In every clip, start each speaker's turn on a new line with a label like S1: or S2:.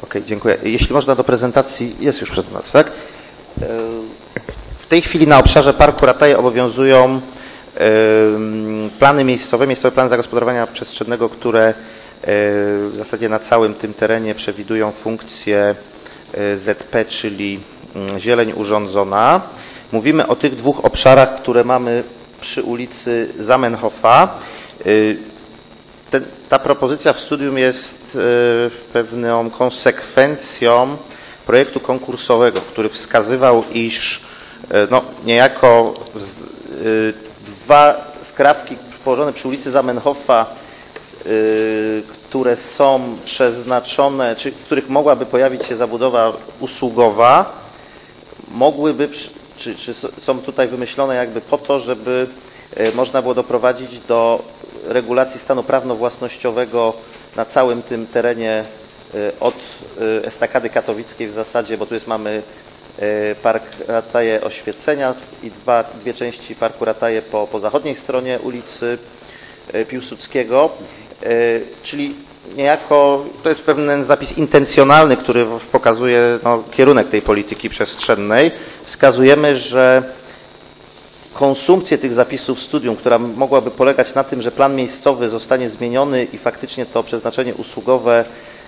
S1: Okej, dziękuję. Jeśli można do prezentacji, jest już prezentacja, tak? W tej chwili na obszarze Parku Rataje obowiązują plany miejscowe plany zagospodarowania przestrzennego, które w zasadzie na całym tym terenie przewidują funkcję ZP, czyli zieleń urządzona. Mówimy o tych dwóch obszarach, które mamy przy ulicy Zamenhofa. Ta propozycja w studium jest pewną konsekwencją projektu konkursowego, który wskazywał, iż niejako dwa skrawki położone przy ulicy Zamenhofa, które są przeznaczone, czy w których mogłaby pojawić się zabudowa usługowa, mogłyby, czy są tutaj wymyślone jakby po to, żeby można było doprowadzić do regulacji stanu prawno-własnościowego na całym tym terenie od Estakady Katowickiej w zasadzie, bo tu mamy Park Rataje Oświecenia i dwie części Parku Rataje po zachodniej stronie ulicy Piłsudskiego, czyli niejako to jest pewien zapis intencjonalny, który pokazuje kierunek tej polityki przestrzennej. Wskazujemy, że konsumpcję tych zapisów studium, która mogłaby polegać na tym, że plan miejscowy zostanie zmieniony i faktycznie to przeznaczenie usługowe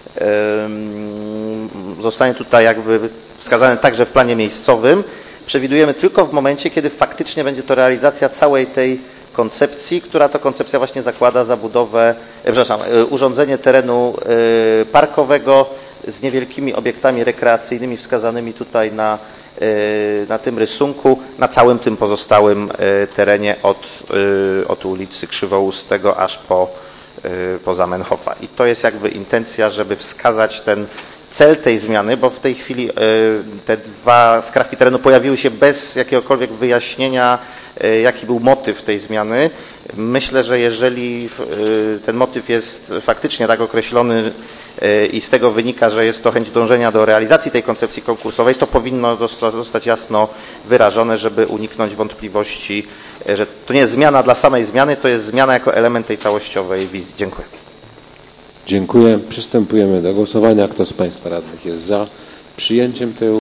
S1: zostanie tutaj jakby wskazane także w planie miejscowym, przewidujemy tylko w momencie, kiedy faktycznie będzie to realizacja całej tej koncepcji, która to koncepcja właśnie zakłada zabudowę, urządzenie terenu parkowego z niewielkimi obiektami rekreacyjnymi wskazanymi tutaj na tym rysunku, na całym tym pozostałym terenie od ulicy Krzywoustego aż po Zamenhofa. I to jest jakby intencja, żeby wskazać ten cel tej zmiany, bo w tej chwili te dwa skrawki terenu pojawiły się bez jakiegokolwiek wyjaśnienia, jaki był motyw tej zmiany. Myślę, że jeżeli ten motyw jest faktycznie tak określony i z tego wynika, że jest to chęć dążenia do realizacji tej koncepcji konkursowej, to powinno zostać jasno wyrażone, żeby uniknąć wątpliwości, że to nie jest zmiana dla samej zmiany, to jest zmiana jako element tej całościowej wizji. Dziękuję.
S2: Dziękuję. Przystępujemy do głosowania. Kto z Państwa radnych jest za przyjęciem tej